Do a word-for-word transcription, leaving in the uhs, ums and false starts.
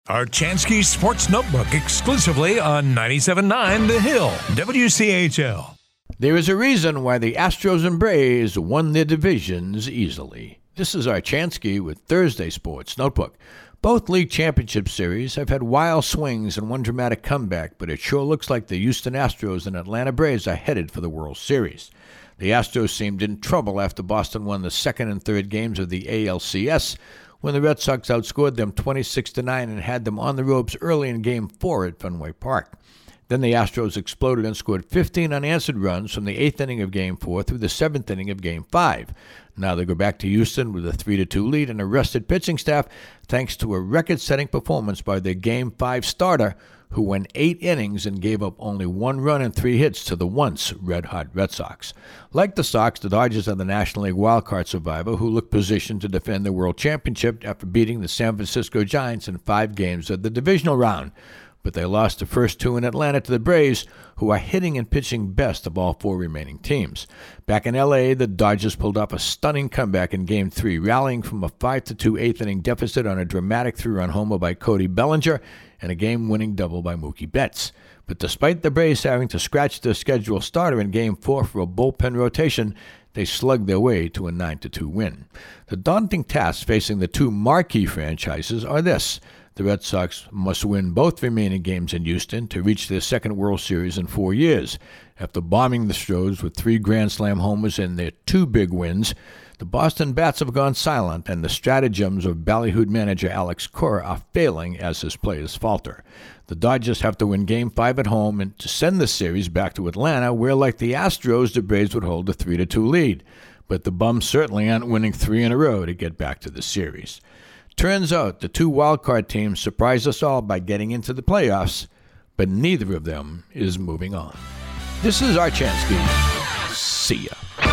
Archansky Sports Notebook exclusively on ninety-seven point nine The Hill, W C H L. There is a reason why the Astros and Braves won their divisions easily. This is Archansky with Thursday Sports Notebook. Both league championship series have had wild swings and one dramatic comeback, but it sure looks like the Houston Astros and Atlanta Braves are headed for the World Series. The Astros seemed in trouble after Boston won the second and third games of the A L C S, when the Red Sox outscored them twenty-six to nine and had them on the ropes early in Game four at Fenway Park. Then the Astros exploded and scored fifteen unanswered runs from the eighth inning of Game four through the seventh inning of Game five. Now they go back to Houston with a three to two lead and a rested pitching staff thanks to a record-setting performance by their Game five starter, who went eight innings and gave up only one run and three hits to the once red-hot Red Sox. Like the Sox, the Dodgers are the National League wildcard survivor who look positioned to defend the World Championship after beating the San Francisco Giants in five games of the divisional round. But they lost the first two in Atlanta to the Braves, who are hitting and pitching best of all four remaining teams. Back in L A, the Dodgers pulled off a stunning comeback in Game three, rallying from a five to two eighth-inning deficit on a dramatic three-run homer by Cody Bellinger and a game-winning double by Mookie Betts. But despite the Braves having to scratch their scheduled starter in Game four for a bullpen rotation, they slugged their way to a nine to two win. The daunting tasks facing the two marquee franchises are this. The Red Sox must win both remaining games in Houston to reach their second World Series in four years. After bombing the Stros with three Grand Slam homers in their two big wins, the Boston Bats have gone silent, and the stratagems of ballyhooed manager Alex Cora are failing as his players falter. The Dodgers have to win Game five at home and to send the series back to Atlanta, where, like the Astros, the Braves would hold a three to two lead. But the Bums certainly aren't winning three in a row to get back to the series. Turns out the two wildcard teams surprised us all by getting into the playoffs, but neither of them is moving on. This is Archansky. See ya.